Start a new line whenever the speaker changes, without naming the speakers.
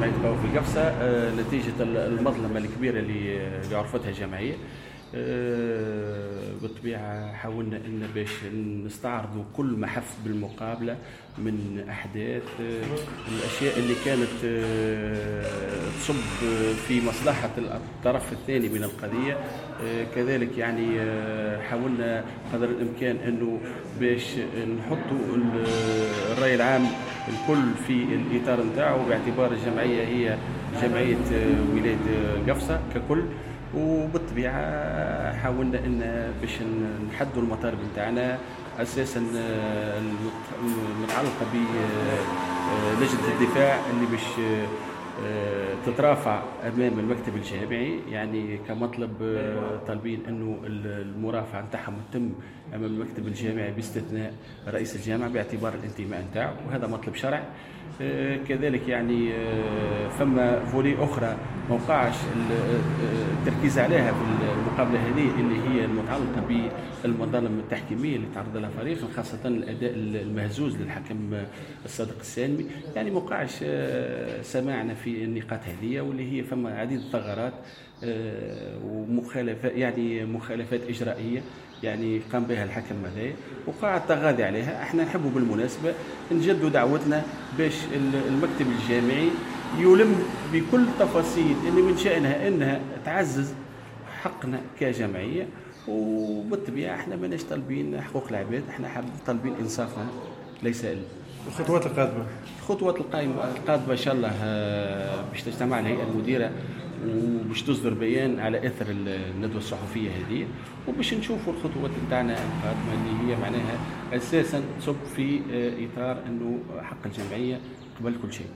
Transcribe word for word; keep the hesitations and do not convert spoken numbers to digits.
جمعية قوة في القفصة آه، نتيجة المظلمة الكبيرة اللي اللي عرفتها الجمعية. آه، بالطبيعة حاولنا إن باش نستعرضوا كل ما حف بالمقابلة من أحداث، آه، الأشياء اللي كانت آه، تصب في مصلحة الطرف الثاني من القضية. آه، كذلك يعني آه، حاولنا قدر الإمكان إنه باش نحطوا الرأي العام الكل في الإطار نتاعو، باعتبار الجمعية هي جمعية آه، ولاية القفصة ككل. وبالطبيعه حاولنا ان باش نحدوا المطالب نتاعنا اساسا المتعلقه بلجنه الدفاع اللي باش تترافع امام المكتب الجامعي، يعني كمطلب طالبين انه المرافعه نتاعهم تتم امام المكتب الجامعي باستثناء رئيس الجامعه باعتبار الانتماء نتاعو، وهذا مطلب شرعي. كذلك يعني فما فولي اخرى ما وقعش التركيز عليها في المقابله هذه اللي هي المتعلقه بالمظالم التحكيميه اللي تعرض لها فريق، خاصه الاداء المهزوز للحكم الصادق السالمي. يعني ما وقعش سماعنا في النقاط هذه، واللي هي فما عديد الثغرات ومخالفات، يعني مخالفات اجرائيه يعني قام بها الحكم هذايا وقع التغاضي عليها. احنا نحبوا بالمناسبه نجدوا دعوتنا باش المكتب الجامعي يلم بكل التفاصيل اللي من شأنها انها تعزز حقنا كجمعيه، وبالطبيعه احنا ماناش طالبين حقوق العباد، احنا طالبين انصافنا ليس الا.
الخطوات القادمه
الخطوات القادمه القادمه ان شاء الله باش تجتمع الهيئه المديره وباش تصدر بيان على اثر الندوه الصحفيه هذه، وباش نشوفوا الخطوات نتاعنا القادمه اللي هي معناها اساسا تصب في اطار انه حق الجمعيه قبل كل شيء.